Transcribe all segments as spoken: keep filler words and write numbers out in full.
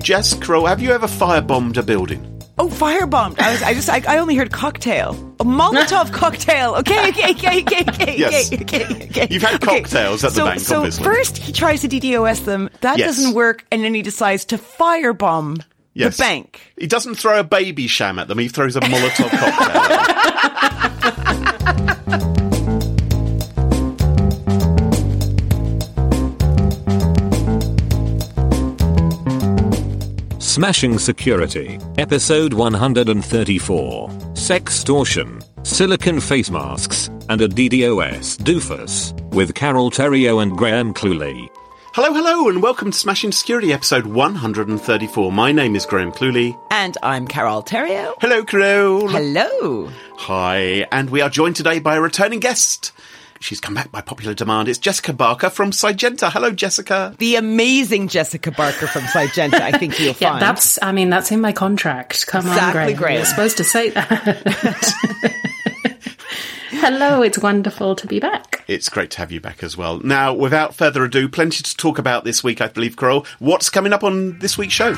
Jess Kroll, have you ever firebombed a building? Oh, firebombed. I was, I just, I, I only heard cocktail. A Molotov cocktail. Okay, okay, okay, okay, okay, yes. okay, okay, okay. You've had cocktails okay. at the so, bank, so obviously. So first he tries to D DoS them. That yes. doesn't work. And then he decides to firebomb yes. the bank. He doesn't throw a baby sham at them. He throws a Molotov cocktail at them. Smashing Security, Episode one hundred thirty-four, Sextortion, Silicon Face Masks, and a D DoS doofus, with Carol Theriault and Graham Cluley. Hello, hello, and welcome to Smashing Security, Episode one hundred thirty-four. My name is Graham Cluley. And I'm Carol Theriault. Hello, Carol. Hello. Hi, and we are joined today by a returning guest. She's come back by popular demand. It's Jessica Barker from Sygenta. Hello, Jessica. The amazing Jessica Barker from Sygenta, I think you'll yeah, find. that's, I mean, that's in my contract. Come exactly on, Graham. Graham. You're supposed to say that. Hello, it's wonderful to be back. It's great to have you back as well. Now, without further ado, plenty to talk about this week, I believe, Carol. What's coming up on this week's show?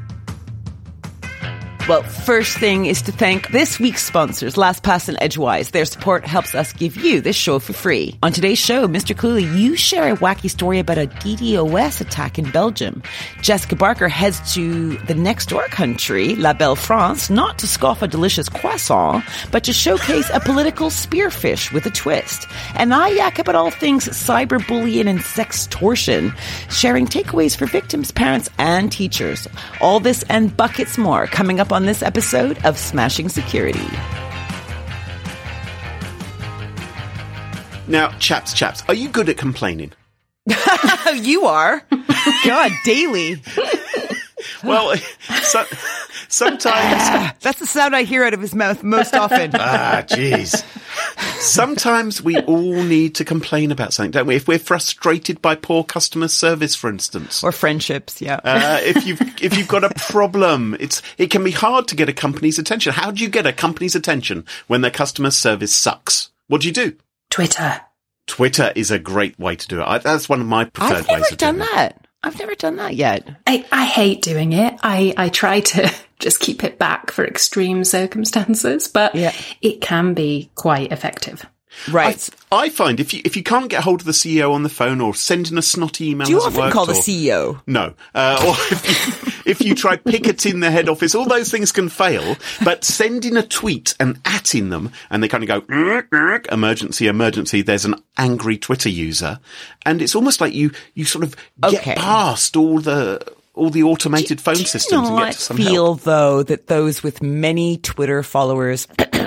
Well, first thing is to thank this week's sponsors, LastPass and Edgewise. Their support helps us give you this show for free. On today's show, Mister Cluley, you share a wacky story about a D DoS attack in Belgium. Jessica Barker heads to the next door country, La Belle France, not to scoff a delicious croissant, but to showcase a political spearfish with a twist. And I yak about all things cyberbullying and sextortion, sharing takeaways for victims, parents, and teachers. All this and buckets more coming up on this episode of Smashing Security. Now, chaps, chaps, are you good at complaining? You are. God, daily. Well, so, sometimes... That's the sound I hear out of his mouth most often. Ah, jeez. Sometimes we all need to complain about something, don't we? If we're frustrated by poor customer service, for instance. Or friendships, yeah. Uh, if you've if you've got a problem, it's it can be hard to get a company's attention. How do you get a company's attention when their customer service sucks? What do you do? Twitter. Twitter is a great way to do it. I, that's one of my preferred I've never ways of doing done it. that. I've never done that yet. I, I hate doing it. I, I try to just keep it back for extreme circumstances, but yeah. it can be quite effective. Right. I, I find if you if you can't get hold of the C E O on the phone or send in a snotty email, do you hasn't often worked, call the or, C E O? No. Uh, or if you, if you try picketing the head office, all those things can fail. But sending a tweet and atting them, and they kind of go "Urgh, urgh, emergency, emergency." There's an angry Twitter user, and it's almost like you you sort of get Okay. past all the. all the automated do, phone do you systems and not get to some feel, help. though, that those with many Twitter followers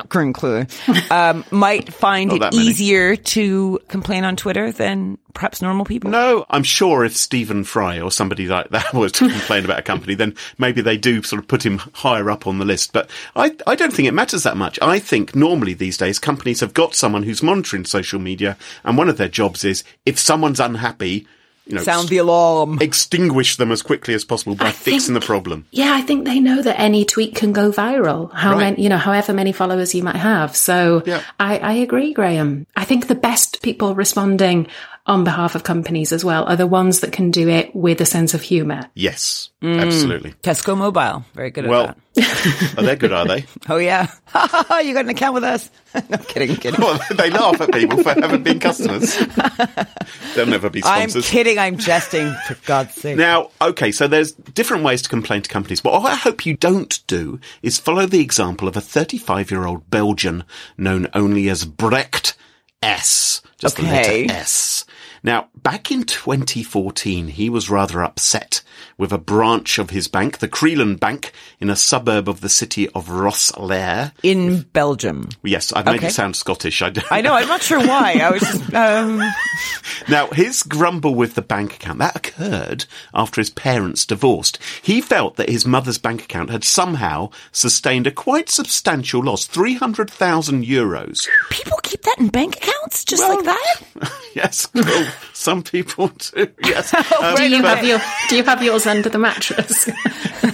um, might find Not it that many. easier to complain on Twitter than perhaps normal people? No, I'm sure if Stephen Fry or somebody like that was to complain about a company, then maybe they do sort of put him higher up on the list. But I, I don't think it matters that much. I think normally these days companies have got someone who's monitoring social media, and one of their jobs is if someone's unhappy, you know, Sound the alarm. extinguish them as quickly as possible by I fixing think- the problem. Yeah, I think they know that any tweet can go viral. How Right. many, you know, however many followers you might have. So Yeah. I, I agree, Graham. I think the best people responding on behalf of companies as well are the ones that can do it with a sense of humour. Yes, absolutely. Tesco Mobile. Very good at Well, that. are they good, are they? Oh, yeah. You got an account with us? No, kidding, kidding. Well, they laugh at people for having been customers. They'll never be I'm sponsors. kidding. I'm jesting, for God's sake. Now, okay, so there's different ways to complain to companies. What I hope you don't do is follow the example of a thirty-five-year-old Belgian known only as Brecht S. Just Okay. the letter S. Now, back in twenty fourteen, he was rather upset with a branch of his bank, the Creelan Bank, in a suburb of the city of Rosslare. In Belgium. Yes, I've made Okay. it sound Scottish. I, don't I know. I'm not sure why. I was just... Um... Now, his grumble with the bank account, that occurred after his parents divorced. He felt that his mother's bank account had somehow sustained a quite substantial loss, three hundred thousand euros. People keep that in bank accounts just Well, like that? Yes, well, some people do, yes. Um, right, Do you but- have your Do you have yours under the mattress? Well,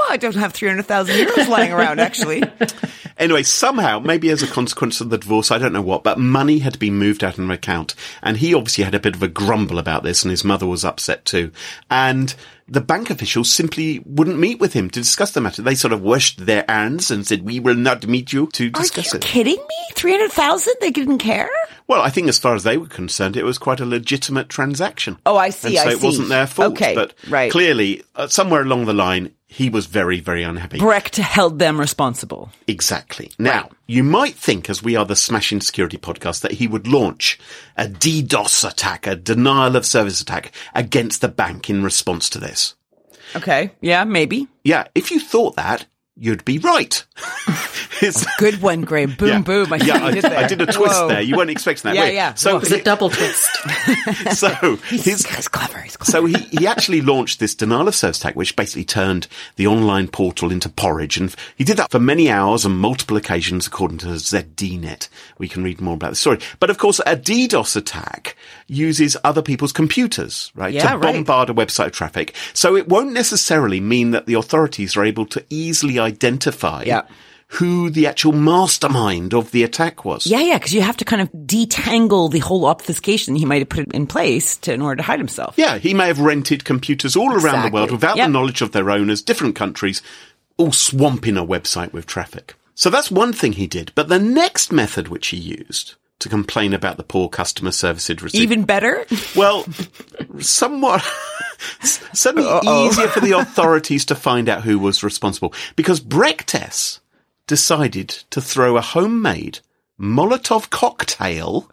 I don't have three hundred thousand euros lying around, actually. Anyway, somehow, maybe as a consequence of the divorce, I don't know what, but money had been moved out of an account. And he obviously had a bit of a grumble about this, and his mother was upset too. And the bank officials simply wouldn't meet with him to discuss the matter. They sort of washed their hands and said, we will not meet you to discuss it. Are you kidding me? three hundred thousand? They didn't care? Well, I think as far as they were concerned, it was quite a legitimate transaction. Oh, I see, and so I it see. wasn't their fault. Okay, but right. clearly, uh, somewhere along the line, he was very, very unhappy. Brecht held them responsible. Exactly. Now, right. You might think, as we are the Smashing Security podcast, that he would launch a DDoS attack, a denial of service attack against the bank in response to this. Okay. Yeah, maybe. Yeah. If you thought that, you'd be right. It's good one, Graham. Boom, yeah, boom. I, yeah, I, did, there. I did a twist Whoa. there. You weren't expecting that. Yeah, Wait, yeah. So it was a double twist. so he's, his, he's clever. He's clever. So he, he actually launched this denial of service attack, which basically turned the online portal into porridge. And he did that for many hours and multiple occasions, according to Z D Net. We can read more about the story. But of course, a DDoS attack uses other people's computers, right, yeah, to right. bombard a website traffic. So it won't necessarily mean that the authorities are able to easily identify yeah. who the actual mastermind of the attack was. Yeah, yeah, because you have to kind of detangle the whole obfuscation he might have put in place to, in order to hide himself. Yeah, he may have rented computers all exactly. around the world without yep. the knowledge of their owners, different countries, all swamping a website with traffic. So that's one thing he did. But the next method which he used to complain about the poor customer service he'd received. Even better? Well, somewhat, certainly Uh-oh. easier for the authorities to find out who was responsible. Because Brechtess decided to throw a homemade Molotov cocktail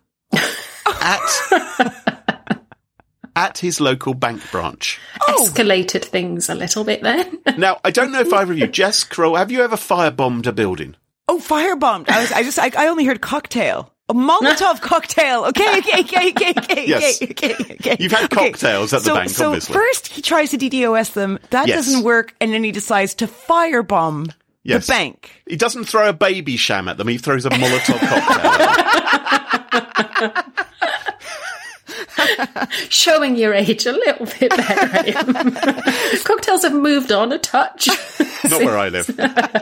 at at his local bank branch. Oh. Escalated things a little bit then. Now, I don't know if either of you, Jess, Kroll, have you ever firebombed a building? Oh, firebombed. I was, I just, I, I only heard cocktail. A Molotov cocktail. Okay, okay, okay, okay, okay, Yes. okay, okay, okay. You've had okay. cocktails at the so, bank, so obviously. first he tries to D DoS them. That Yes. doesn't work, and then he decides to firebomb Yes. the bank. He doesn't throw a baby sham at them. He throws a Molotov cocktail at them. Showing your age a little bit there, Graham. Cocktails have moved on a touch. Not where I live.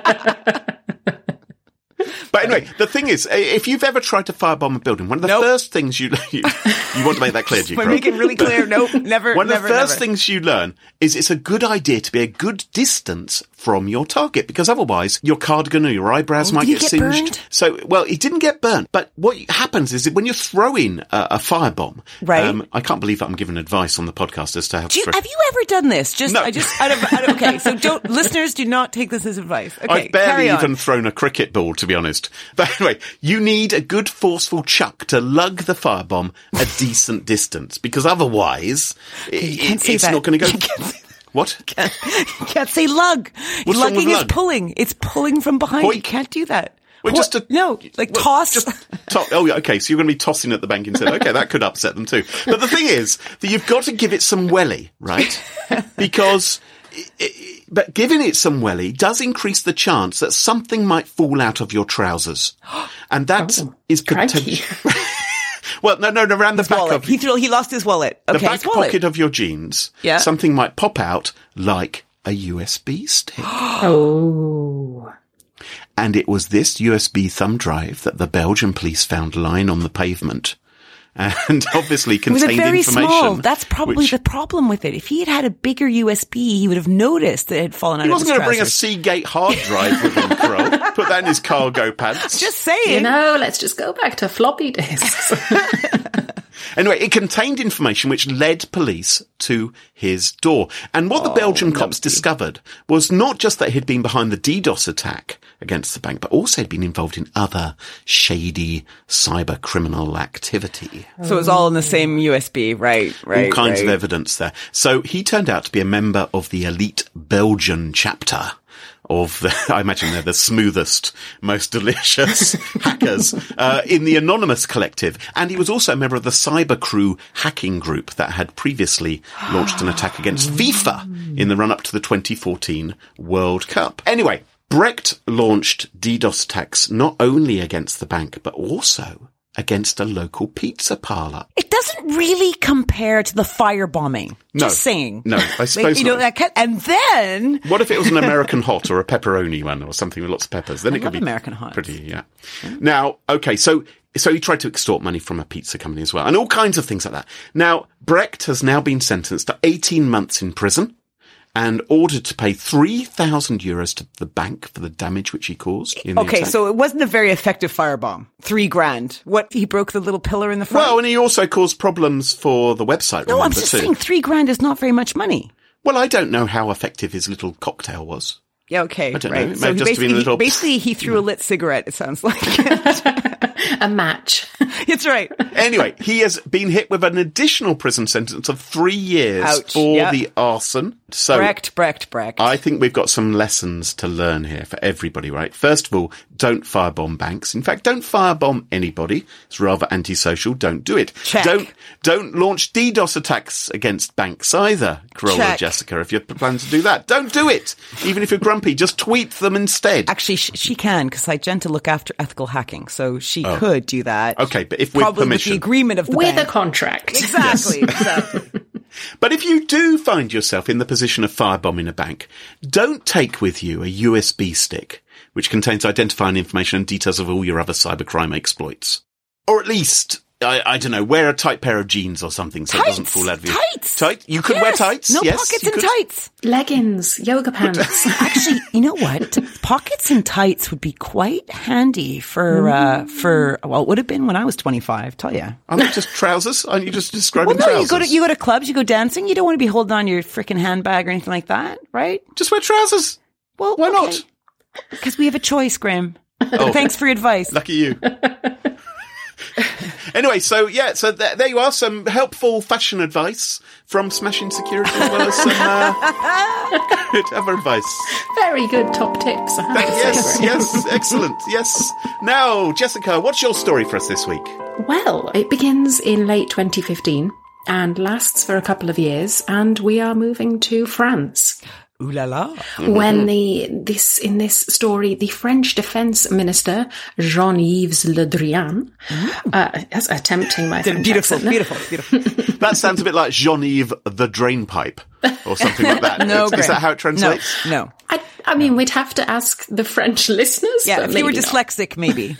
But anyway, the thing is, if you've ever tried to firebomb a building, one of the Nope. first things you, you you want to make that clear, G. But make it really clear. Nope, never, One never, of the first never. things you learn is it's a good idea to be a good distance from your target, because otherwise your cardigan or your eyebrows Oh, might did he get get singed. burned? So, well, he didn't get burnt, but what happens is that when you're throwing a, a firebomb, Right. um, I can't believe that I'm giving advice on the podcast as to how to Do you, throw. have you ever done this? Just, No. I just, I don't, I don't, okay, so don't, listeners, do not take this as advice. Okay, I've barely carry on. even thrown a cricket ball, to be honest. But anyway, you need a good forceful chuck to lug the firebomb a decent distance, because otherwise You it, can't say it's that. not going to go. You can't say What? You can't say lug. What's wrong Lugging with is lug? pulling. It's pulling from behind. Hoik. You can't do that. Well, Ho- just a- no, like well, toss. Just to- oh, yeah, okay. So you're going to be tossing at the bank instead. Okay, that could upset them too. But the thing is that you've got to give it some welly, right? Because, it, it, but giving it some welly does increase the chance that something might fall out of your trousers, and that Oh, is crikey. potential. Well, no, no, no, around the back wallet. of He threw. He lost his wallet. the Okay, back his wallet. pocket of your jeans. Yeah. Something might pop out like a U S B stick. Oh. And it was this U S B thumb drive that the Belgian police found lying on the pavement. And obviously It was contained a very information. small. That's probably which- the problem with it. If he had had a bigger U S B, he would have noticed that it had fallen out He of wasn't his going to bring a trousers. Seagate hard drive with him, Crow. Put that in his cargo pants. Just saying. You know, let's just go back to floppy disks. Anyway, it contained information which led police to his door. And what the Oh, Belgian cops discovered was not just that he'd been behind the DDoS attack against the bank, but also had been involved in other shady cyber criminal activity. So it was all in the same U S B, right? Right. All kinds right. of evidence there. So he turned out to be a member of the elite Belgian chapter of the, I imagine they're the smoothest, most delicious hackers uh, in the Anonymous Collective. And he was also a member of the Cyber Crew hacking group that had previously launched an attack against FIFA in the run-up to the twenty fourteen World Cup. Anyway, Brecht launched DDoS attacks not only against the bank, but also against a local pizza parlour. It doesn't really compare to the firebombing. No. Just saying. No, I suppose you know, not. that kind, and then... What if it was an American hot or a pepperoni one or something with lots of peppers? Then I it could love be American hots. pretty, yeah. yeah. Now, okay, so so he tried to extort money from a pizza company as well, and all kinds of things like that. Now, Brecht has now been sentenced to eighteen months in prison and ordered to pay three thousand euros to the bank for the damage which he caused. In the Okay, attack. so it wasn't a very effective firebomb. Three grand. What, he broke the little pillar in the front? Well, and he also caused problems for the website, no, I'm remember, just too. saying three grand is not very much money. Well, I don't know how effective his little cocktail was. Yeah, okay, I don't right. know. It So may have he just been basically, a little- basically he threw a lit cigarette, it sounds like. A match. It's right. Anyway, he has been hit with an additional prison sentence of three years Ouch, for yeah. the arson. So Brecht, Brecht, Brecht. I think we've got some lessons to learn here for everybody, right? First of all, don't firebomb banks. In fact, don't firebomb anybody. It's rather antisocial. Don't do it. Check. Don't don't launch DDoS attacks against banks either, Carol or Check. Jessica, if you plan to do that. Don't do it. Even if you're grumpy, just tweet them instead. Actually, she, she can, because I tend to look after ethical hacking, so she could do that. Okay, but if with Probably permission. with the agreement of the With a bank. contract. Exactly, exactly. But if you do find yourself in the position of firebombing a bank, don't take with you a U S B stick, which contains identifying information and details of all your other cybercrime exploits. Or at least, I, I don't know, wear a tight pair of jeans or something so it doesn't Tights! fall out of your... Tights! Tight? You could Yes. wear tights? No yes, pockets you and could. tights. Leggings, yoga pants. Actually, you know what? Pockets and tights would be quite handy for, uh, for, well, it would have been when I was twenty-five, tell you. Aren't they just trousers? Aren't you just describing Well, no, trousers? you go to, you go to clubs, you go dancing, you don't want to be holding on your freaking handbag or anything like that, right? Just wear trousers. Well, Why okay. not? Because we have a choice, Graham. Oh. Thanks for your advice. Lucky you. Anyway, so yeah, so th- there you are, some helpful fashion advice from Smashing Security as well as some uh, good other advice. Very good top tips. I have to say, Yes, Graham. yes, excellent, yes. Now, Jessica, what's your story for us this week? Well, it begins in late twenty fifteen and lasts for a couple of years, and we are moving to France. Ooh la la. When the this in this story, the French Defence Minister Jean-Yves Le Drian, uh, that's attempting my French Beautiful, accent. beautiful, beautiful. That sounds a bit like Jean-Yves the Drainpipe or something like that. No, is, is Graham. that how it translates? No, no. I, I mean, we'd have to ask the French listeners. Yeah, but if you were maybe not. dyslexic, maybe.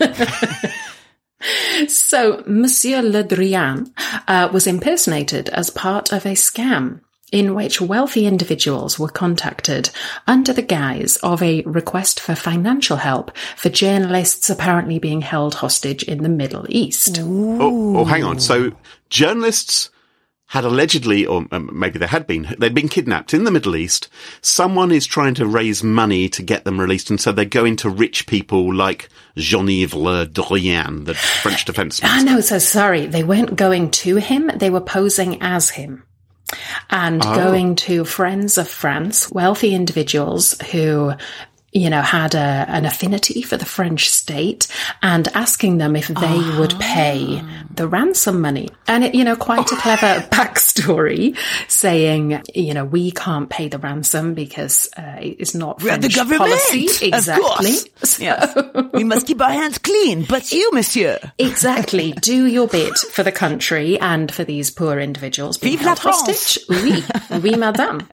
So, Monsieur Le Drian uh, was impersonated as part of a scam in which wealthy individuals were contacted under the guise of a request for financial help for journalists apparently being held hostage in the Middle East. Oh, oh, hang on. So journalists had allegedly, or um, maybe they had been, they'd been kidnapped in the Middle East. Someone is trying to raise money to get them released, and so they're going to rich people like Jean-Yves Le Drian, the French defence Ah, minister. no, so sorry. They weren't going to him. They were posing as him. And Oh. going to friends of France, wealthy individuals who, you know, had a, an affinity for the French state, and asking them if they would pay the ransom money. And, it, you know, quite a clever backstory saying, you know, we can't pay the ransom because uh, it's not We're French the government. policy. Of Exactly. course. Yes. We must keep our hands clean. But you, monsieur. Exactly. Do your bit for the country and for these poor individuals being Vive la held hostage. Oui, oui, madame.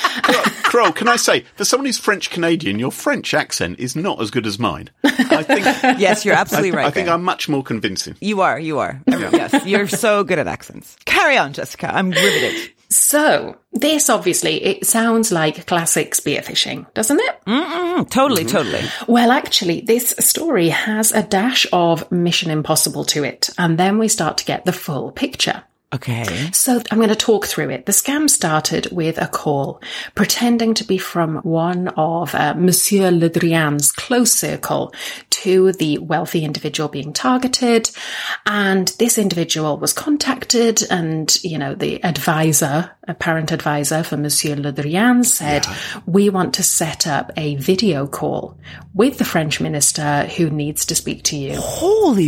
Kroll, can I say, for someone who's French-Canadian, your French accent is not as good as mine. I think, Yes, you're absolutely I, right. I think Graham. I'm much more convincing. You are, you are. Yes, you're so good at accents. Carry on, Jessica. I'm riveted. So, this obviously, it sounds like classic spearfishing, doesn't it? Mm, totally, totally. Well, actually, this story has a dash of Mission Impossible to it, and then we start to get the full picture. Okay. So I'm going to talk through it. The scam started with a call pretending to be from one of uh, Monsieur Le Drian's close circle to the wealthy individual being targeted. And this individual was contacted, and, you know, the advisor, apparent advisor for Monsieur Le Drian said, yeah. we want to set up a video call with the French minister who needs to speak to you. Holy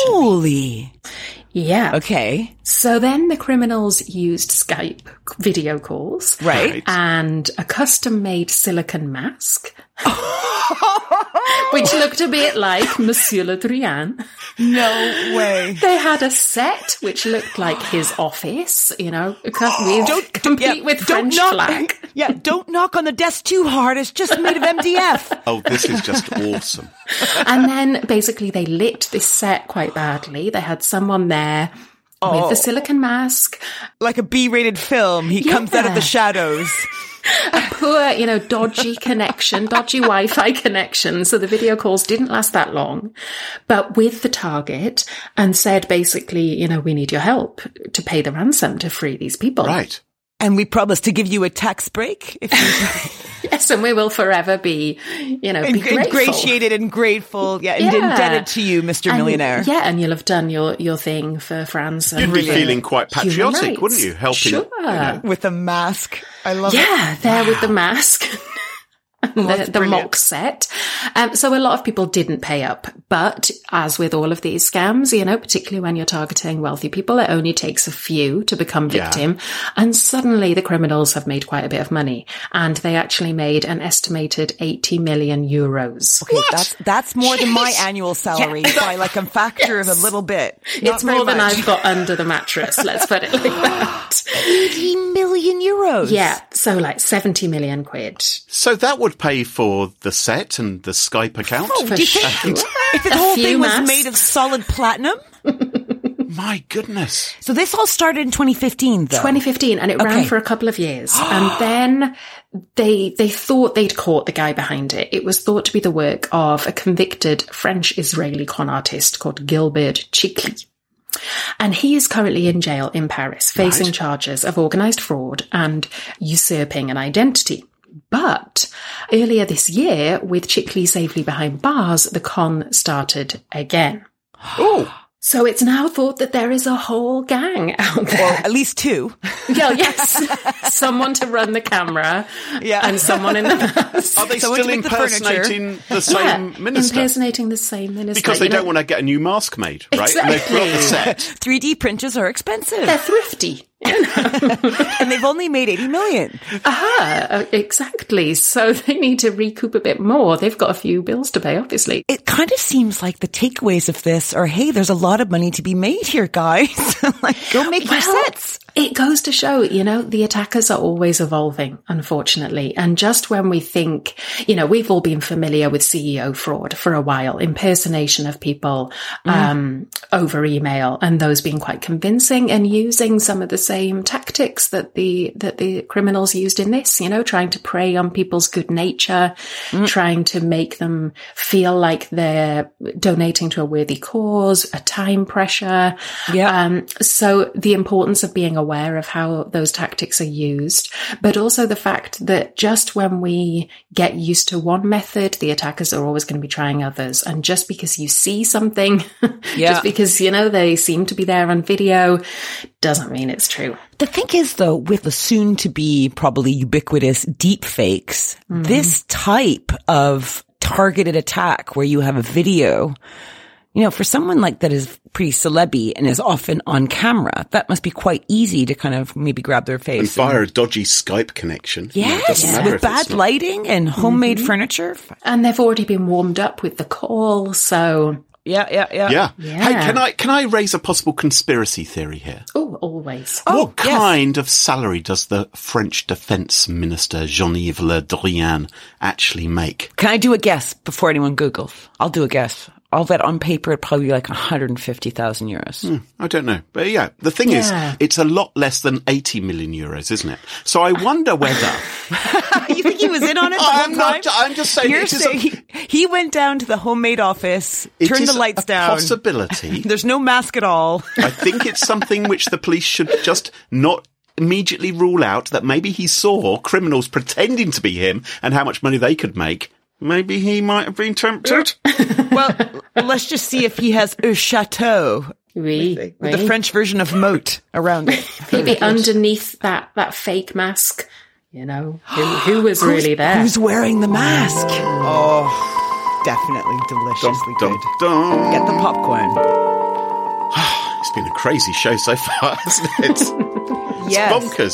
moly. Yeah. Okay. So then the criminals used Skype video calls. Right. And a custom-made silicone mask. which looked a bit like Monsieur Le Drian. No way. They had a set which looked like his office, you know, with, Don't complete yeah, with don't French knock, flag. Yeah, don't knock on the desk too hard. It's just made of M D F. Oh, this is just awesome. And then basically they lit this set quite badly. They had someone there Oh. with the silicone mask. Like a B-rated film, he comes out of the Yeah. shadows. A poor, you know, dodgy connection, dodgy Wi-Fi connection. So the video calls didn't last that long, but with the target, and said basically, you know, we need your help to pay the ransom to free these people. Right. And we promise to give you a tax break if you Yes, and we will forever be, you know, be grateful. ingratiated and grateful, yeah, and Yeah. indebted to you, Mister And- Millionaire. Yeah, and you'll have done your, your thing for France. And You'd be for feeling quite human patriotic, rights. wouldn't you? Helping, Sure. you know. With a mask. I love it. Yeah, there with the mask. And the, the mock set. Um, so a lot of people didn't pay up. But as with all of these scams, you know, particularly when you're targeting wealthy people, it only takes a few to become Yeah. victim. And suddenly the criminals have made quite a bit of money. And they actually made an estimated eighty million euros. Okay, that's that's more than my annual salary by like a factor of a little bit. Not It's very more than much. I've got under the mattress, let's put it like that. eighty million euros. Yeah, so like seventy million quid. So that would pay for the set and the Skype account? Oh, do you For think sure. if the A whole few thing was masks. made of solid platinum? My goodness. So this all started in twenty fifteen, though. twenty fifteen, and it ran Okay. for a couple of years. And then they they thought they'd caught the guy behind it. It was thought to be the work of a convicted French-Israeli con artist called Gilbert Chikli. And he is currently in jail in Paris, facing Right. charges of organised fraud and usurping an identity. But earlier this year, with Chikli safely behind bars, the con started again. Oh, So it's now thought that there is a whole gang out there. Or at least two. Yeah, yes. Someone to run the camera Yeah. and someone in the mask. are they Someone to still make the furniture. impersonating the same Yeah, minister? impersonating the same minister. Because they you know. don't want to get a new mask made, right? And they've got the set. three D printers are expensive. They're thrifty. And they've only made eighty million. Aha, uh, exactly. So they need to recoup a bit more. They've got a few bills to pay, obviously. It kind of seems like the takeaways of this are, hey, there's a lot of money to be made here, guys. Like, go make your Well, sets. It goes to show, you know, the attackers are always evolving, unfortunately. And just when we think, you know, we've all been familiar with C E O fraud for a while, impersonation of people, Mm. um, over email, and those being quite convincing and using some of the same tactics that the, that the criminals used in this, you know, trying to prey on people's good nature, Mm. trying to make them feel like they're donating to a worthy cause, a time pressure. Yeah. Um, so the importance of being aware of how those tactics are used, but also the fact that just when we get used to one method, the attackers are always going to be trying others. And just because you see something, Yeah. just because, you know, they seem to be there on video, doesn't mean it's true. The thing is, though, with the soon-to-be probably ubiquitous deep fakes, this type of targeted attack where you have a video, you know, for someone like that is pretty celeb-y and is often on camera, that must be quite easy to kind of maybe grab their And face. via a dodgy Skype connection. You know, it doesn't Yes, matter with if it's bad not- lighting and homemade furniture. And they've already been warmed up with the call. So, Yeah, yeah, yeah. Yeah. Yeah. Hey, can I can I raise a possible conspiracy theory here? oh, always. Oh, what yes. kind of salary does the French Defence Minister Jean-Yves Le Drian actually make? Can I do a guess before anyone Googles? I'll do a guess. I'll bet on paper it'd probably be like one hundred fifty thousand euros. I don't know. But yeah, the thing Yeah. is, it's a lot less than eighty million euros, isn't it? So I wonder whether... You think he was in on it the whole I'm not, time? I'm just saying You're it is saying a, he, he went down to the homemade office, it turned is the lights a down. possibility. There's no mask at all. I think it's something which the police should just not immediately rule out, that maybe he saw criminals pretending to be him and how much money they could make. Maybe he might have been tempted. Well, let's just see if he has a chateau Oui, with oui. the French version of moat around it. Maybe underneath that, that fake mask, you know, who, who was really there? Who's wearing the mask? Oh, definitely deliciously Dum, good. dum, dum. Get the popcorn. It's been a crazy show so far, hasn't it? It's Yes. bonkers.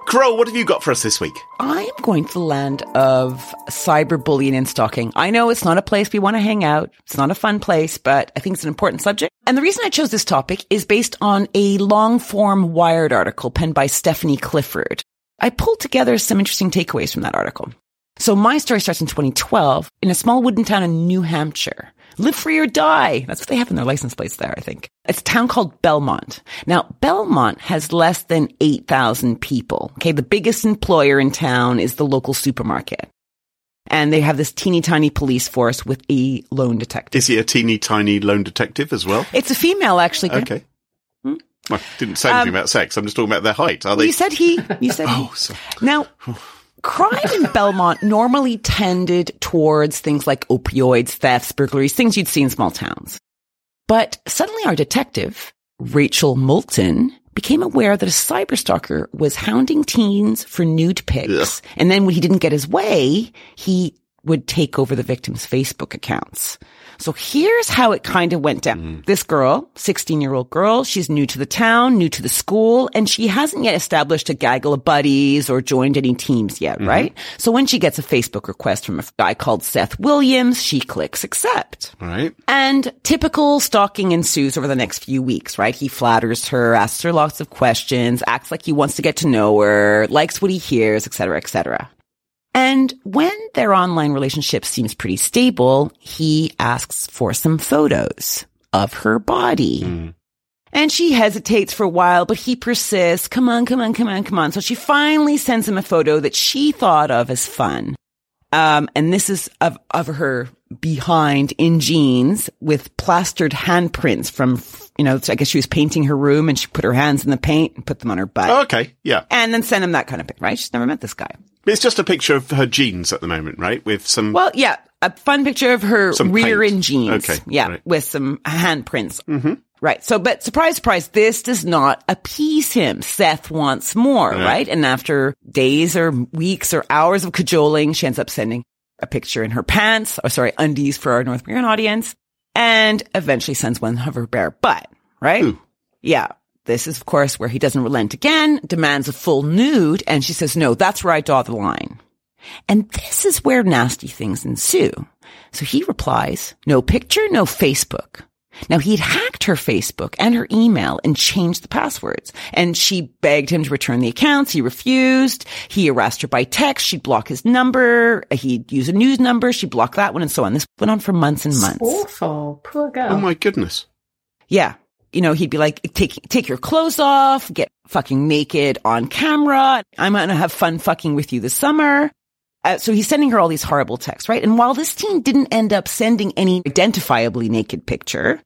Carole, what have you got for us this week? I am going to the land of cyberbullying and stalking. I know it's not a place we want to hang out. It's not a fun place, but I think it's an important subject. And the reason I chose this topic is based on a long-form Wired article penned by Stephanie Clifford. I pulled together some interesting takeaways from that article. So my story starts in twenty twelve in a small wooden town in New Hampshire. Live free or die. That's what they have in their license plates there, I think. It's a town called Belmont. Now, Belmont has less than eight thousand people. Okay, the biggest employer in town is the local supermarket. And they have this teeny tiny police force with a lone detective. Is he a teeny tiny lone detective as well? It's a female, actually. Okay. Hmm? Well, I didn't say anything um, about sex. I'm just talking about their height. Are they? You said he. You said oh, he. sorry. Now, crime in Belmont normally tended towards things like opioids, thefts, burglaries, things you'd see in small towns. But suddenly our detective, Rachel Moulton, became aware that a cyberstalker was hounding teens for nude pics. Ugh. And then when he didn't get his way, he would take over the victim's Facebook accounts. So here's how it kind of went down. Mm. This girl, sixteen-year-old girl, she's new to the town, new to the school, and she hasn't yet established a gaggle of buddies or joined any teams yet, mm-hmm. right? So when she gets a Facebook request from a guy called Seth Williams, she clicks accept. Right. And typical stalking ensues over the next few weeks, right? He flatters her, asks her lots of questions, acts like he wants to get to know her, likes what he hears, et cetera, et cetera. And when their online relationship seems pretty stable, he asks for some photos of her body. Mm. And she hesitates for a while, but he persists. Come on, come on, come on, come on. So she finally sends him a photo that she thought of as fun. Um, and this is of, of her behind in jeans with plastered handprints from, you know, I guess she was painting her room and she put her hands in the paint and put them on her butt. Oh, okay. Yeah. And then send him that kind of pic, right? She's never met this guy. It's just a picture of her jeans at the moment, right? With some... Well, yeah, a fun picture of her rear paint. in jeans. Okay. Yeah, right. With some handprints. Mm-hmm. Right. So, but surprise, surprise, this does not appease him. Seth wants more, yeah. right? And after days or weeks or hours of cajoling, she ends up sending a picture in her pants, or sorry, undies for our North American audience, and eventually sends one of her bare butt, right? Ooh. Yeah. This is, of course, where he doesn't relent again, demands a full nude, and she says, no, that's where I draw the line. And this is where nasty things ensue. So he replies, no picture, no Facebook. Now, he'd hacked her Facebook and her email and changed the passwords. And she begged him to return the accounts. He refused. He harassed her by text. She'd block his number. He'd use a news number. She'd block that one and so on. This went on for months and months. It's awful. Poor girl. Oh, my goodness. Yeah. You know, he'd be like, take, take your clothes off, get fucking naked on camera. I'm going to have fun fucking with you this summer. Uh, so he's sending her all these horrible texts, right? And while this teen didn't end up sending any identifiably naked picture,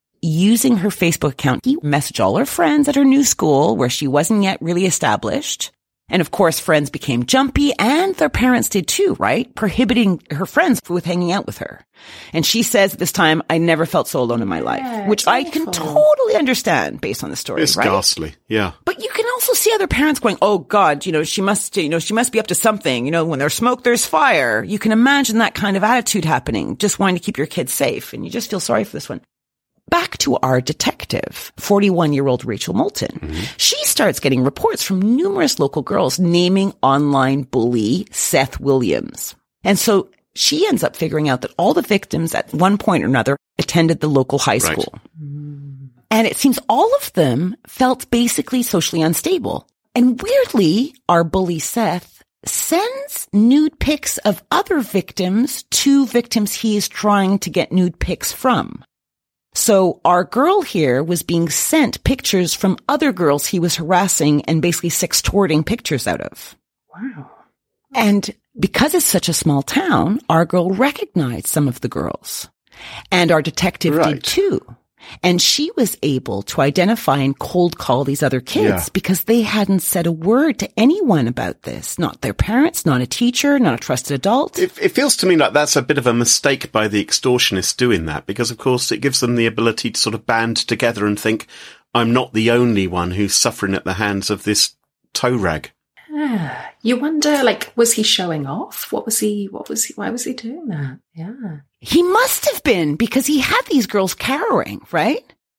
using her Facebook account, he messaged all her friends at her new school where she wasn't yet really established. And of course, friends became jumpy and their parents did too, right? Prohibiting her friends with hanging out with her. And she says at this time, I never felt so alone in my life, yeah, which I can totally understand based on the story, it's right? It's ghastly. Yeah. But you can also see other parents going, oh God, you know, she must, you know, she must be up to something. You know, when there's smoke, there's fire. You can imagine that kind of attitude happening, just wanting to keep your kids safe. And you just feel sorry for this one. Back to our detective, forty-one-year-old Rachel Moulton. Mm-hmm. She starts getting reports from numerous local girls naming online bully Seth Williams. And so she ends up figuring out that all the victims at one point or another attended the local high school. Right. And it seems all of them felt basically socially unstable. And weirdly, our bully Seth sends nude pics of other victims to victims he is trying to get nude pics from. So our girl here was being sent pictures from other girls he was harassing and basically sextorting pictures out of. Wow. And because it's such a small town, our girl recognized some of the girls. And our detective right. did too. And she was able to identify and cold call these other kids yeah. because they hadn't said a word to anyone about this. Not their parents, not a teacher, not a trusted adult. It, it feels to me like that's a bit of a mistake by the extortionists doing that because, of course, it gives them the ability to sort of band together and think, I'm not the only one who's suffering at the hands of this toe rag. Ah, you wonder, like, was he showing off? What was he, what was he, why was he doing that? Yeah. He must have been because he had these girls cowering, right?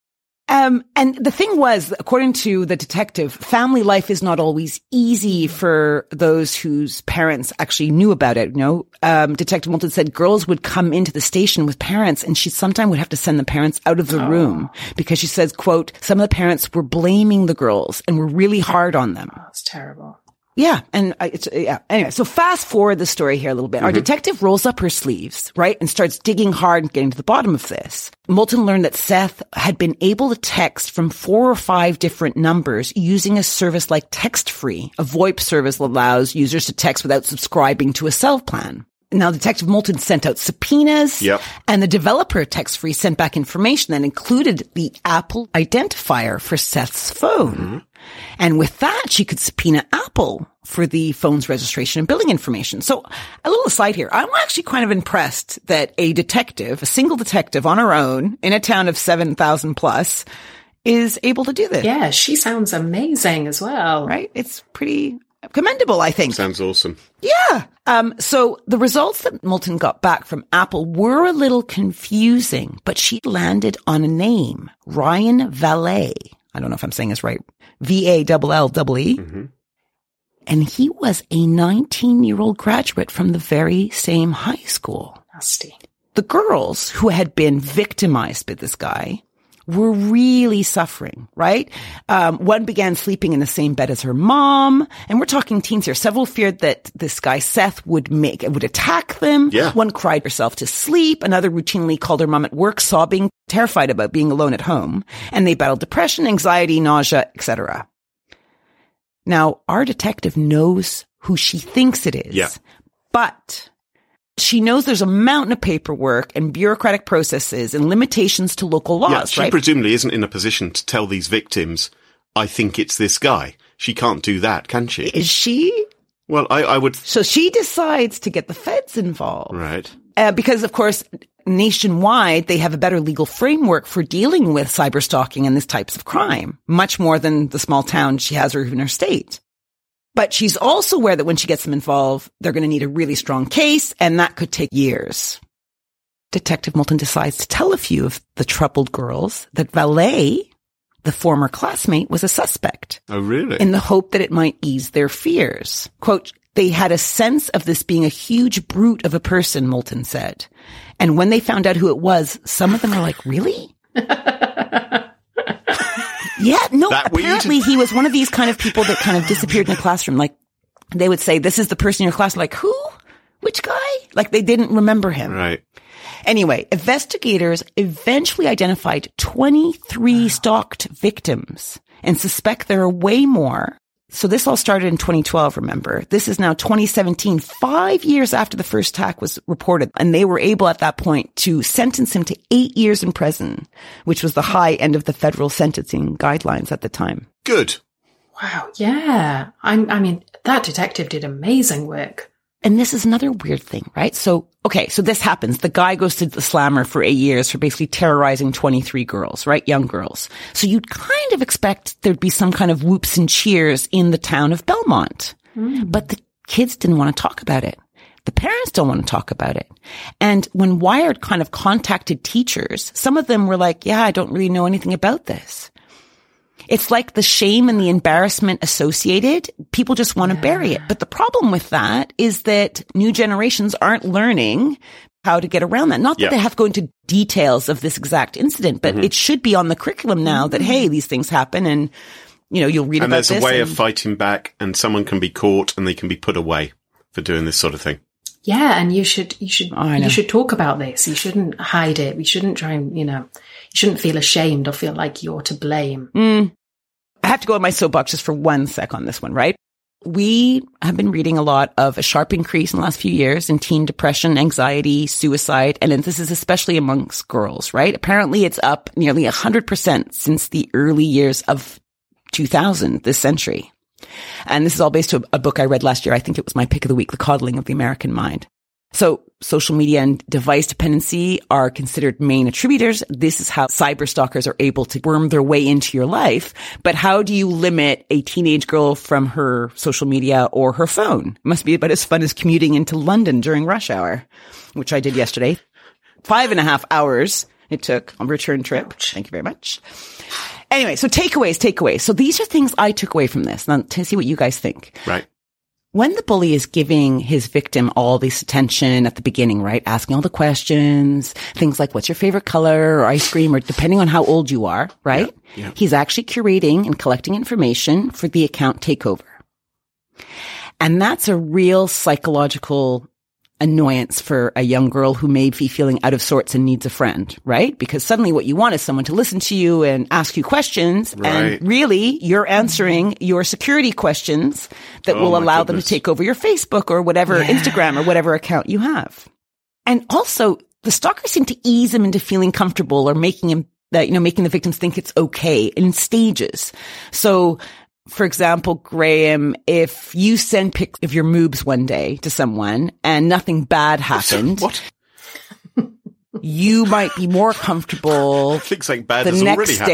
Um, and the thing was, according to the detective, family life is not always easy for those whose parents actually knew about it. You know, um, Detective Moulton said girls would come into the station with parents and she sometimes would have to send the parents out of the oh. room because she says, quote, some of the parents were blaming the girls and were really hard on them. Oh, that's terrible. Yeah. And I, it's, yeah. Anyway, so fast forward the story here a little bit. Mm-hmm. Our detective rolls up her sleeves, right? And starts digging hard and getting to the bottom of this. Moulton learned that Seth had been able to text from four or five different numbers using a service like TextFree. A VoIP service that allows users to text without subscribing to a cell plan. Now, Detective Moulton sent out subpoenas, yep. and the developer of TextFree sent back information that included the Apple identifier for Seth's phone. Mm-hmm. And with that, she could subpoena Apple for the phone's registration and billing information. So a little aside here, I'm actually kind of impressed that a detective, a single detective on her own in a town of seven thousand plus is able to do this. Yeah, she sounds amazing as well. Right? It's pretty commendable, I think. Sounds awesome. Yeah. Um, so the results that Moulton got back from Apple were a little confusing, but she landed on a name, Ryan Valet. I don't know if I'm saying this right. V A L L E E. Mm-hmm. And he was a nineteen-year-old graduate from the very same high school. Nasty. The girls who had been victimized by this guy were really suffering, right? Um, one began sleeping in the same bed as her mom. And we're talking teens here. Several feared that this guy, Seth, would make, would attack them. Yeah. One cried herself to sleep. Another routinely called her mom at work, sobbing, terrified about being alone at home. And they battled depression, anxiety, nausea, et cetera. Now, our detective knows who she thinks it is. Yeah. But she knows there's a mountain of paperwork and bureaucratic processes and limitations to local laws, yeah, she right? presumably isn't in a position to tell these victims, I think it's this guy. She can't do that, can she? Is she? Well, I, I would... So she decides to get the feds involved. Right. Uh, because, of course, nationwide, they have a better legal framework for dealing with cyberstalking and these types of crime, much more than the small town she has or even her state. But she's also aware that when she gets them involved, they're going to need a really strong case, and that could take years. Detective Moulton decides to tell a few of the troubled girls that Valet, the former classmate, was a suspect. Oh, really? In the hope that it might ease their fears. Quote, they had a sense of this being a huge brute of a person, Moulton said. And when they found out who it was, some of them were like, really? Yeah, no, that apparently weed? He was one of these kind of people that kind of disappeared in the classroom. Like, they would say, this is the person in your class. Like, who? Which guy? Like, they didn't remember him. Right. Anyway, investigators eventually identified twenty-three wow. stalked victims and suspect there are way more. So this all started in twenty twelve, remember? This is now twenty seventeen, five years after the first attack was reported. And they were able at that point to sentence him to eight years in prison, which was the high end of the federal sentencing guidelines at the time. Good. Wow. Yeah. I'm, I mean, that detective did amazing work. And this is another weird thing, right? So, okay, so this happens. The guy goes to the slammer for eight years for basically terrorizing twenty-three girls, right? Young girls. So you'd kind of expect there'd be some kind of whoops and cheers in the town of Belmont. Mm. But the kids didn't want to talk about it. The parents don't want to talk about it. And when Wired kind of contacted teachers, some of them were like, yeah, I don't really know anything about this. It's like the shame and the embarrassment associated. People just want to yeah. bury it. But the problem with that is that new generations aren't learning how to get around that. Not that yeah. they have to go into details of this exact incident, but mm-hmm. it should be on the curriculum now that, hey, these things happen and, you know, you'll read and about this. And there's a way and- of fighting back and someone can be caught and they can be put away for doing this sort of thing. Yeah, and you should you should oh, you should talk about this. You shouldn't hide it. You shouldn't try and, you know, you shouldn't feel ashamed or feel like you're to blame. Mm. I have to go on my soapbox just for one sec on this one, right? We have been reading a lot of a sharp increase in the last few years in teen depression, anxiety, suicide, and this is especially amongst girls, right? Apparently it's up nearly one hundred percent since the early years of two thousand, this century. And this is all based on a book I read last year. I think it was my pick of the week, The Coddling of the American Mind. So social media and device dependency are considered main attributors. This is how cyber stalkers are able to worm their way into your life. But how do you limit a teenage girl from her social media or her phone? It must be about as fun as commuting into London during rush hour, which I did yesterday. Five and a half hours it took on return trip. Ouch. Thank you very much. Anyway, so takeaways, takeaways. So these are things I took away from this. Now, to see what you guys think. Right. When the bully is giving his victim all this attention at the beginning, right? Asking all the questions, things like what's your favorite color or ice cream, or depending on how old you are, right? Yeah, yeah. He's actually curating and collecting information for the account takeover. And that's a real psychological annoyance for a young girl who may be feeling out of sorts and needs a friend, right? Because suddenly what you want is someone to listen to you and ask you questions. Right. And really you're answering your security questions that Oh, will my allow goodness. them to take over your Facebook or whatever, Yeah. Instagram or whatever account you have. And also the stalkers seem to ease him into feeling comfortable or making him that, you know, making the victims think it's okay in stages. So, for example, Graham, if you send pics of your moobs one day to someone and nothing bad happened, What? you might be more comfortable I think something bad the has already next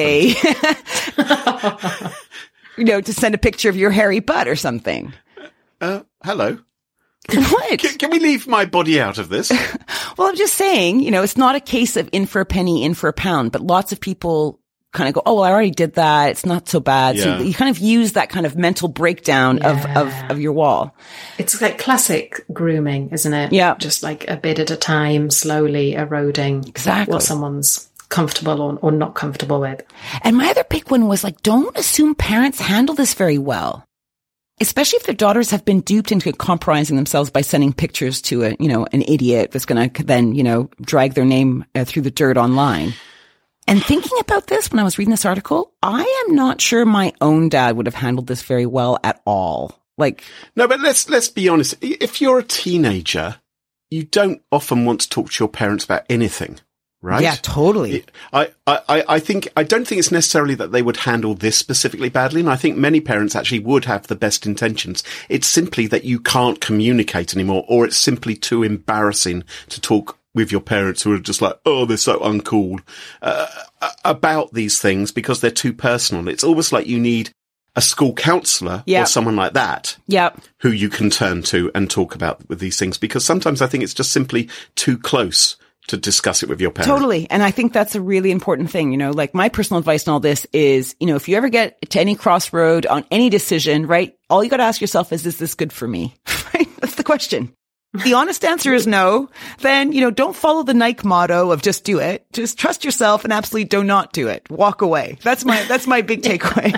happened. day, you know, to send a picture of your hairy butt or something. Uh, hello. What? Can, can we leave my body out of this? Well, I'm just saying, you know, it's not a case of in for a penny, in for a pound, but lots of people kind of go, oh, well, I already did that. It's not so bad. Yeah. So you kind of use that kind of mental breakdown Yeah. of, of, of your wall. It's like classic grooming, isn't it? Yeah. Just like a bit at a time, slowly eroding Exactly. what someone's comfortable or, or not comfortable with. And my other big one was like, don't assume parents handle this very well. Especially if their daughters have been duped into compromising themselves by sending pictures to a, you know, an idiot that's going to then, you know, drag their name uh, through the dirt online. And thinking about this when I was reading this article, I am not sure my own dad would have handled this very well at all. Like, No, but let's let's be honest. If you're a teenager, you don't often want to talk to your parents about anything, right? yeah, totally. I, I, I think I don't think it's necessarily that they would handle this specifically badly, and I think many parents actually would have the best intentions. It's simply that you can't communicate anymore, or it's simply too embarrassing to talk with your parents who are just like, oh, they're so uncool uh, about these things because they're too personal. It's almost like you need a school counsellor Yeah. or someone like that Yep. who you can turn to and talk about with these things, because sometimes I think it's just simply too close to discuss it with your parents. Totally. And I think that's a really important thing. You know, like my personal advice in all this is, you know, if you ever get to any crossroad on any decision, right, all you got to ask yourself is, is this good for me? Right? That's the question. The honest answer is no. Then, you know, don't follow the Nike motto of just do it. Just trust yourself and absolutely do not do it. Walk away. That's my, that's my big takeaway.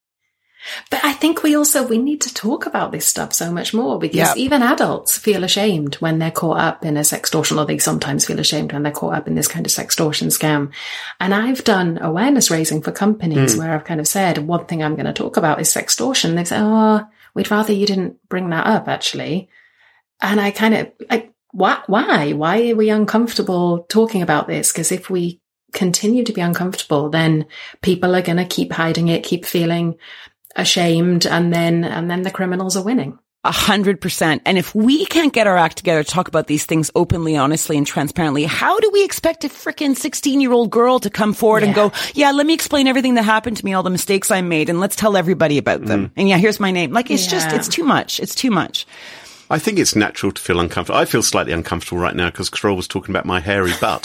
But I think we also, we need to talk about this stuff so much more, because Yeah. even adults feel ashamed when they're caught up in a sextortion, or they sometimes feel ashamed when they're caught up in this kind of sextortion scam. And I've done awareness raising for companies Hmm. where I've kind of said, one thing I'm going to talk about is sextortion. They've said, oh, we'd rather you didn't bring that up, actually. And I kind of like, why, why, why are we uncomfortable talking about this? Because if we continue to be uncomfortable, then people are going to keep hiding it, keep feeling ashamed, and then, and then the criminals are winning. A hundred percent. And if we can't get our act together to talk about these things openly, honestly, and transparently, how do we expect a freaking sixteen year old girl to come forward and Yeah. go, yeah, let me explain everything that happened to me, all the mistakes I made, and let's tell everybody about them. And yeah, here's my name. Like, it's just, Yeah. it's too much. It's too much. I think it's natural to feel uncomfortable. I feel slightly uncomfortable right now because Carol was talking about my hairy butt.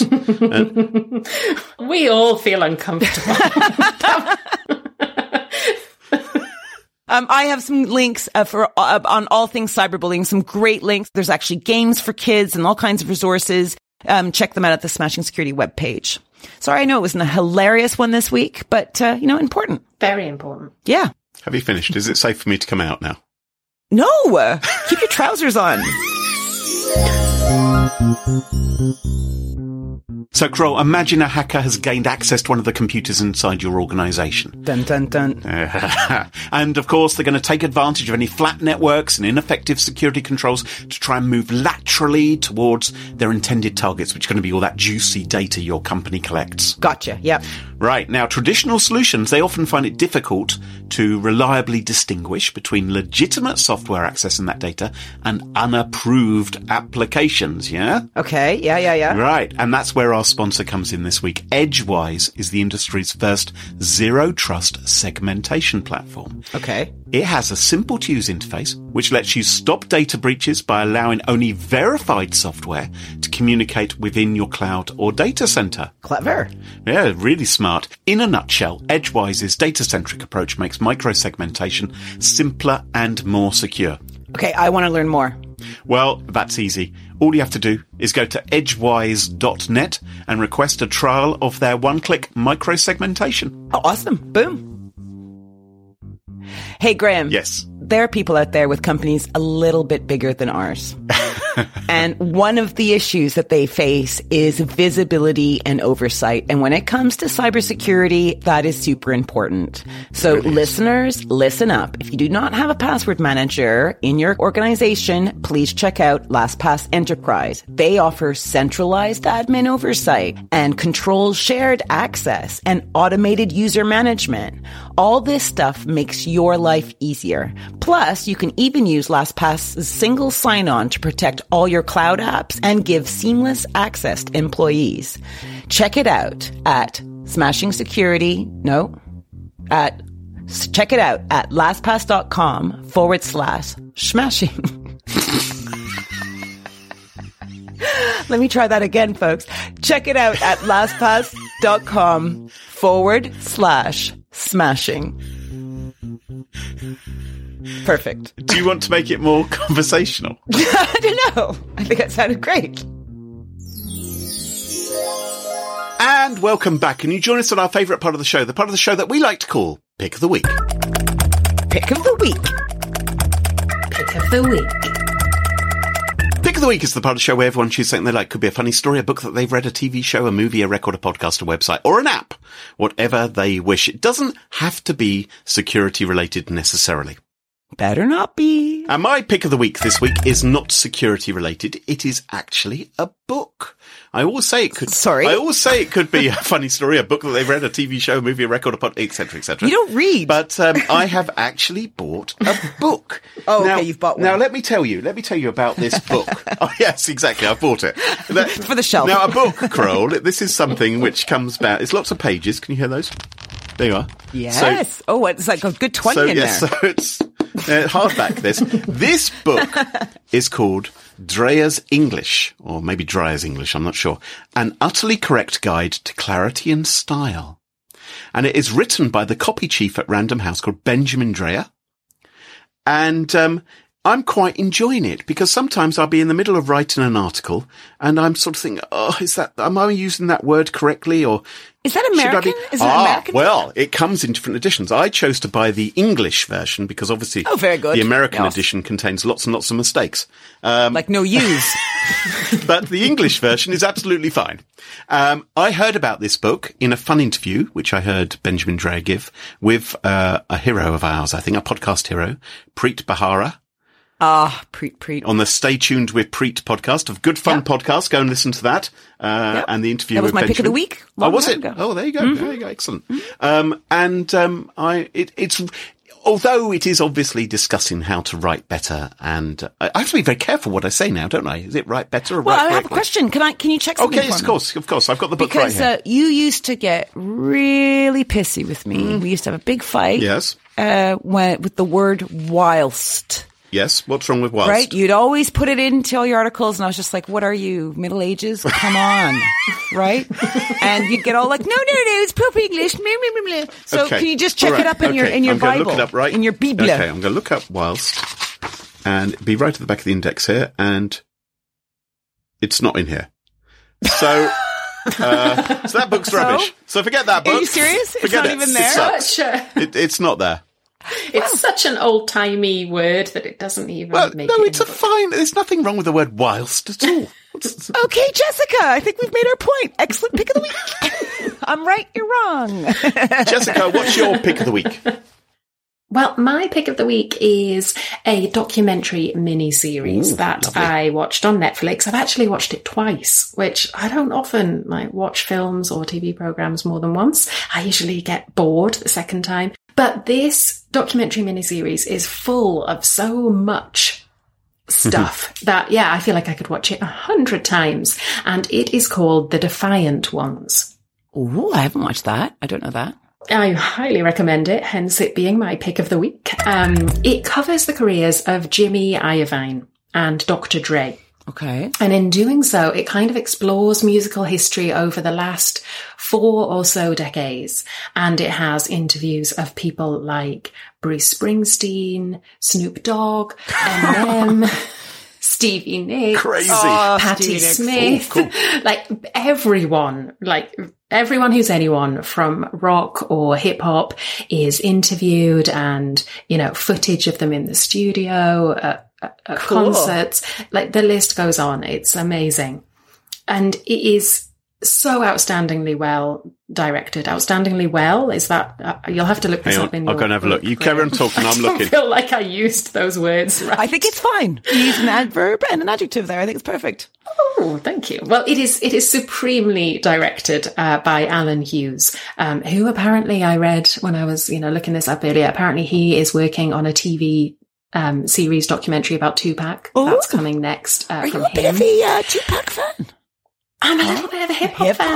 And We all feel uncomfortable. Um, I have some links uh, for uh, on all things cyberbullying, some great links. There's actually games for kids and all kinds of resources. Um, check them out at the Smashing Security webpage. Sorry, I know it wasn't a hilarious one this week, but, uh, you know, important. Very important. Yeah. have you finished? Is it safe for me to come out now? No, uh, keep your trousers on. So, Carol, imagine a hacker has gained access to one of the computers inside your organisation. Dun, dun, dun. And, of course, they're going to take advantage of any flat networks and ineffective security controls to try and move laterally towards their intended targets, which are going to be all that juicy data your company collects. Gotcha. Yep. Right. Now, traditional solutions, they often find it difficult to reliably distinguish between legitimate software accessing that data and unapproved applications, yeah? Okay. Yeah, yeah, yeah. Right. And that's where our our sponsor comes in this week. Edgewise is the industry's first zero-trust segmentation platform. Okay. It has a simple-to-use interface, which lets you stop data breaches by allowing only verified software to communicate within your cloud or data center. Clever. Yeah, really smart. In a nutshell, Edgewise's data-centric approach makes micro-segmentation simpler and more secure. Okay, I want to learn more. Well, that's easy. All you have to do is go to edgewise dot net and request a trial of their one-click micro-segmentation. Oh, awesome. Boom. Hey, Graham. Yes. There are people out there with companies a little bit bigger than ours. And one of the issues that they face is visibility and oversight. And when it comes to cybersecurity, that is super important. So listeners, listen up. If you do not have a password manager in your organization, please check out LastPass Enterprise. They offer centralized admin oversight and control shared access and automated user management. All this stuff makes your life easier. Plus, you can even use LastPass's single sign-on to protect all your cloud apps and give seamless access to employees. Check it out at Smashing Security. No, at check it out at lastpass.com forward slash smashing. Let me try that again, folks. Check it out at lastpass.com forward slash smashing. Perfect. Do you want to make it more conversational? I don't know. I think that sounded great. And welcome back. And you join us on our favourite part of the show, the part of the show that we like to call Pick of the Week. Pick of the Week. Pick of the Week. Pick of the Week is the part of the show where everyone chooses something they like. Could be a funny story, a book that they've read, a T V show, a movie, a record, a podcast, a website, or an app. Whatever they wish. It doesn't have to be security related necessarily. Better not be. And my pick of the week this week is not security related. It is actually a book. I always say it could. Sorry? I always say it could be a funny story, a book that they've read, a T V show, a movie, a record, a podcast, et cetera, et cetera. You don't read. But um, I have actually bought a book. Oh, now, okay, you've bought one. Now, let me tell you. Let me tell you about this book. Oh, yes, exactly. I bought it. That, For the shelf. Now, a book, Kroll, this is something which comes about. It's lots of pages. Can you hear those? There you are. Yes. So, oh, it's like a good twenty so, in yes, there. So it's uh, hardback, this. This book is called Dreyer's English, or maybe Dreyer's English, I'm not sure. An utterly correct guide to clarity and style. And it is written by the copy chief at Random House called Benjamin Dreyer. And um I'm quite enjoying it because sometimes I'll be in the middle of writing an article and I'm sort of thinking, oh, is that, am I using that word correctly? Or is that American? Be, is that ah, American? Well, it comes in different editions. I chose to buy the English version because obviously oh, very good. the American yes. edition contains lots and lots of mistakes. Um, like no use. But the English version is absolutely fine. Um, I heard about this book in a fun interview, which I heard Benjamin Dreyer give with uh, a hero of ours, I think, a podcast hero, Preet Bharara. Ah, Preet, Preet. On the Stay Tuned with Preet podcast of Good Fun yep. podcast. Go and listen to that. Uh, yep. And the interview that was with my Benjamin. pick of the week. Oh, was it? Ago. Oh, there you go. Mm-hmm. There you go. Excellent. Mm-hmm. Um, and, um, I, it, it's, although it is obviously discussing how to write better, and uh, I have to be very careful what I say now, don't I? Is it write better or well, write I have correctly? a question. Can I, can you check something Okay, for of me? course, of course. I've got the book because, right here. Because, uh, you used to get really pissy with me. Mm. We used to have a big fight. Yes. Uh, when, with the word whilst. Yes, what's wrong with whilst? Right, you'd always put it into all your articles, and I was just like, what are you, Middle Ages? Come on, right? And you'd get all like, no, no, no, it's proper English. So okay. can you just check right. it up in okay. your in your I'm Bible, look it up, right? in your Bible? Okay, I'm going to look up whilst, and be right at the back of the index here, and it's not in here. So... uh, so that book's so? rubbish. So forget that book. Are you serious? It's forget not it. even there? It sucks. Such a- it, it's not there. It's such an old-timey word that it doesn't even Well, make no, it. it's a fine. There's nothing wrong with the word whilst at all. Okay, Jessica, I think we've made our point. Excellent pick of the week. I'm right, you're wrong. Jessica, what's your pick of the week? Well, my pick of the week is a documentary mini-series Ooh, that lovely. I watched on Netflix. I've actually watched it twice, which I don't often like watch films or T V programs more than once. I usually get bored the second time. But this documentary mini-series is full of so much stuff that, yeah, I feel like I could watch it a hundred times. And it is called The Defiant Ones. Ooh, I haven't watched that. I don't know that. I highly recommend it, hence it being my pick of the week. Um, it covers the careers of Jimmy Iovine and Doctor Dre. Okay. And in doing so, it kind of explores musical history over the last four or so decades. And it has interviews of people like Bruce Springsteen, Snoop Dogg, Eminem, Stevie Nicks, Crazy. oh, Patti Stevie Nicks. Smith, Cool, cool. like everyone, like everyone who's anyone from rock or hip hop is interviewed, and, you know, footage of them in the studio, uh, at Cool. concerts, like the list goes on. It's amazing. And it is so outstandingly well directed. Outstandingly well, is that, uh, you'll have to look this Hang up on, in I'll your go and have a look. book, You carry on Graham. talking, I'm I looking. feel like I used those words right. I think it's fine. You use an adverb and an adjective there. I think it's perfect. Oh, thank you. Well, it is it is supremely directed uh, by Alan Hughes, um, who apparently I read when I was, you know, looking this up earlier. Apparently, he is working on a T V um, series documentary about Tupac. Ooh. That's coming next uh, Are from you a him. bit of a uh, Tupac fan? I'm a little bit of a hip hop Hip-hop. fan.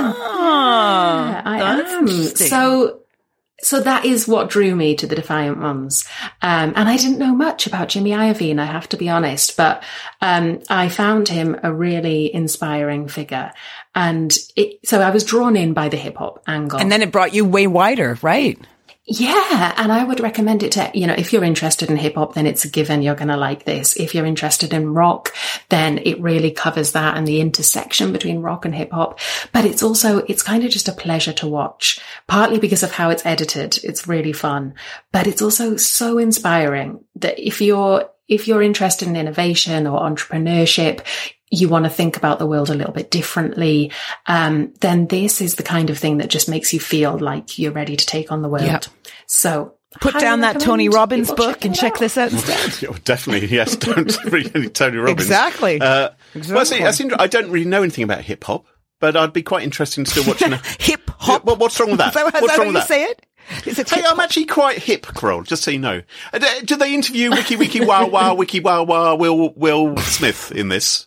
Yeah, I That's am. interesting. So, so that is what drew me to the Defiant Ones. Um, and I didn't know much about Jimmy Iovine, I have to be honest, but, um, I found him a really inspiring figure. And it, so I was drawn in by the hip hop angle. And then it brought you way wider, right? Yeah, and I would recommend it to, you know, if you're interested in hip hop, then it's a given you're going to like this. If you're interested in rock, then it really covers that and the intersection between rock and hip hop. But it's also, it's kind of just a pleasure to watch, partly because of how it's edited. It's really fun, but it's also so inspiring that if you're, if you're interested in innovation or entrepreneurship, you want to think about the world a little bit differently, um, then this is the kind of thing that just makes you feel like you're ready to take on the world. Yep. So Put highly down that recommend Tony Robbins people book checking and it check out. this out instead. Yeah, definitely, yes. Don't read any Tony Robbins. Exactly. Uh, Exactly. Well, see, that's inter- I don't really know anything about hip hop, but I'd be quite interested in still watching. A- Hip hop. What, what's wrong with that? Is that, is what's that wrong how with you that? say it? Is it Hey, hip I'm actually quite hip, Kroll, just so you know. Uh, d- Do they interview Wiki Wiki Wow Wow Wiki Wow Wow Will Will Smith in this?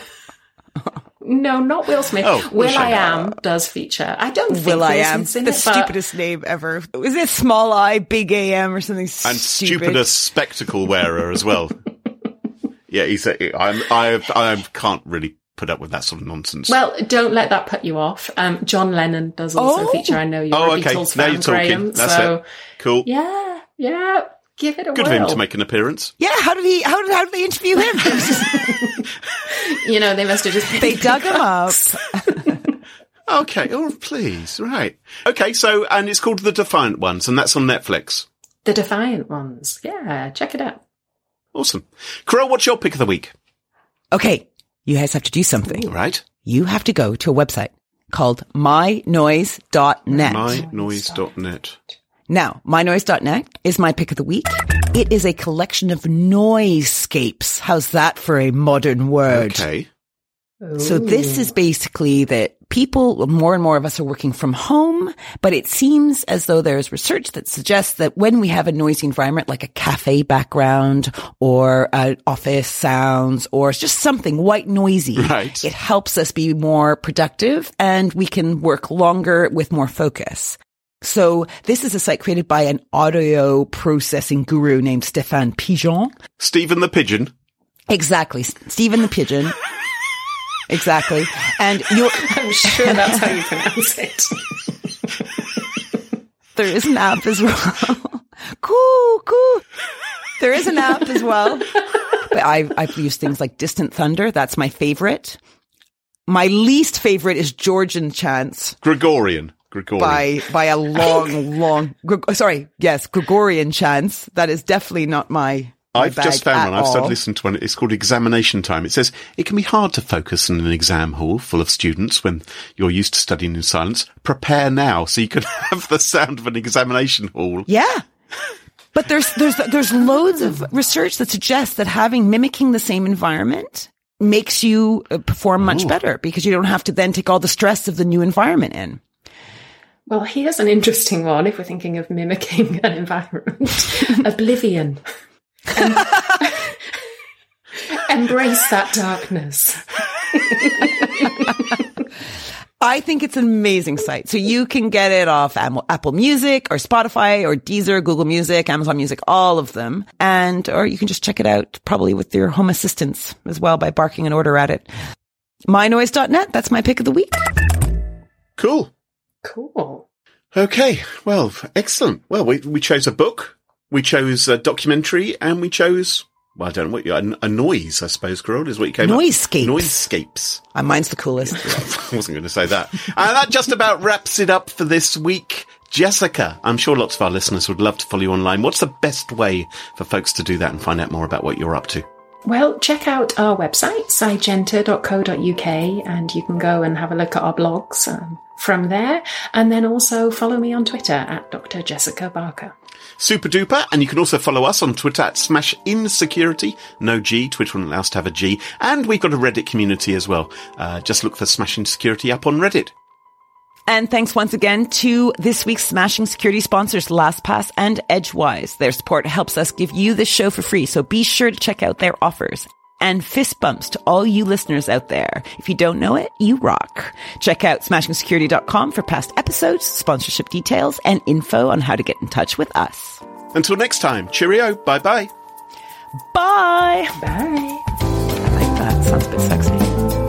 No, not Will Smith. Oh, Will shame. I Am does feature. I don't think Will I Will Am? Smith's in The it, but- stupidest name ever. Is it Small I, Big A M or something And stupid? stupidest spectacle wearer as well. Yeah, he's. A, I'm. I. I can't really put up with that sort of nonsense. Well, don't let that put you off. Um, John Lennon does also Oh. feature. I know you're oh, a okay. Beatles Now fan, you're talking. Graham. That's so it. Cool. yeah, yeah, give it a Good whirl. of him to make an appearance. Yeah, how did he, how did, how did they interview him? You know, they must have just They dug him up. Okay. Oh, please. Right. Okay. So, and it's called The Defiant Ones, and that's on Netflix. The Defiant Ones. Yeah, check it out. Awesome. Carol, what's your pick of the week? Okay, you guys have to do something. All right. You have to go to a website called my noise dot net. my noise dot net. Now, my noise dot net is my pick of the week. It is a collection of noisescapes. How's that for a modern word? Okay. So this is basically that people, more and more of us are working from home, but it seems as though there's research that suggests that when we have a noisy environment like a cafe background or uh, office sounds or just something white noisy, Right. it helps us be more productive and we can work longer with more focus. So this is a site created by an audio processing guru named Stéphane Pigeon. Stephen the Pigeon. Exactly. Stephen the Pigeon. Exactly. And you'll, I'm sure that's how you pronounce it. there is an app as well. Cool, cool. There is an app as well. But I've, I've used things like Distant Thunder. That's my favorite. My least favorite is Georgian Chants Gregorian. Gregorian. by, by a long, long, Gre- sorry. Yes, Gregorian Chants. That is definitely not my, my I've bag just found at one. I've started all. listening to one. It's called Examination Time. It says, it can be hard to focus in an exam hall full of students when you're used to studying in silence. Prepare now so you can have the sound of an examination hall. Yeah. But there's, there's, there's loads of research that suggests that having, mimicking the same environment makes you uh, perform much Ooh. better because you don't have to then take all the stress of the new environment in. Well, here's an interesting one if we're thinking of mimicking an environment. Oblivion. And, Embrace that darkness. I think it's an amazing site. So you can get it off Apple Music or Spotify or Deezer, Google Music, Amazon Music, all of them. And, or you can just check it out probably with your home assistants as well by barking an order at it. my noise dot net. That's my pick of the week. Cool. Cool. Okay. Well, excellent. Well, we, we chose a book, we chose a documentary, and we chose, well, I don't know what you, a, a noise, I suppose, Carol, is what you came Noisescapes. up with. Noisescapes. Uh, mine's the coolest. I wasn't going to say that. And that just about wraps it up for this week. Jessica, I'm sure lots of our listeners would love to follow you online. What's the best way for folks to do that and find out more about what you're up to? Well, check out our website, scigenta dot co dot uk, and you can go and have a look at our blogs um, from there. And then also follow me on Twitter at Doctor Jessica Barker. Super duper. And you can also follow us on Twitter at Smash Insecurity. No G. Twitter won't allow us to have a G. And we've got a Reddit community as well. Uh, just look for Smash Insecurity up on Reddit. And thanks once again to this week's Smashing Security sponsors, LastPass and Edgewise. Their support helps us give you this show for free, so be sure to check out their offers. And fist bumps to all you listeners out there. If you don't know it, you rock. Check out smashing security dot com for past episodes, sponsorship details, and info on how to get in touch with us. Until next time, cheerio, bye-bye. Bye! Bye. I like that. Sounds a bit sexy.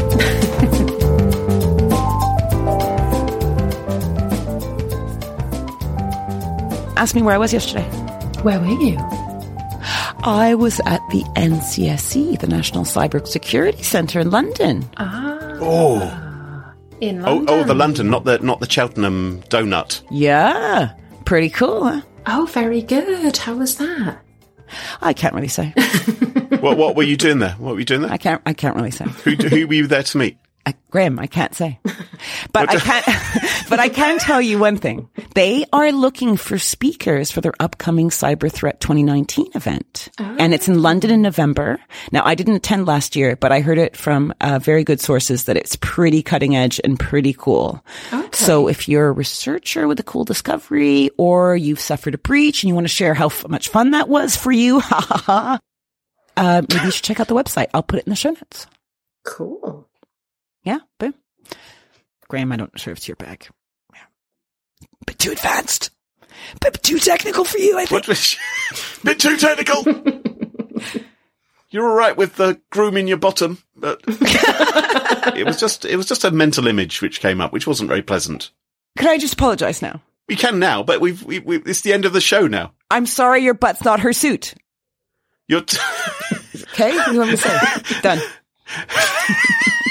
Ask me where I was yesterday. Where were you? I was at the N C S C, the National Cyber Security Centre in London. Ah. Oh. In Oh, London. oh, the London, not the not the Cheltenham donut. Yeah, pretty cool, huh? Oh, very good. How was that? I can't really say. What what were you doing there? What were you doing there? I can't. I can't really say. Who who were you there to meet? I, Graham, I can't say. But I can't. But I can tell you one thing: they are looking for speakers for their upcoming Cyber Threat twenty nineteen event, oh. and it's in London in November. Now, I didn't attend last year, but I heard it from uh, very good sources that it's pretty cutting edge and pretty cool. Okay. So, if you're a researcher with a cool discovery, or you've suffered a breach and you want to share how f- much fun that was for you, ha ha ha, uh, maybe you should check out the website. I'll put it in the show notes. Cool. Yeah, boom. Graham, I don't know if it's your bag. Yeah. Bit too advanced. Bit too technical for you, I think. What? Bit too technical. You're all right with the grooming your bottom, but it was just it was just a mental image which came up, which wasn't very pleasant. Could I just apologize now? We can now, but we've we, we, it's the end of the show now. I'm sorry, your butt's not her suit. You're t- okay, what do you want me to say? Done.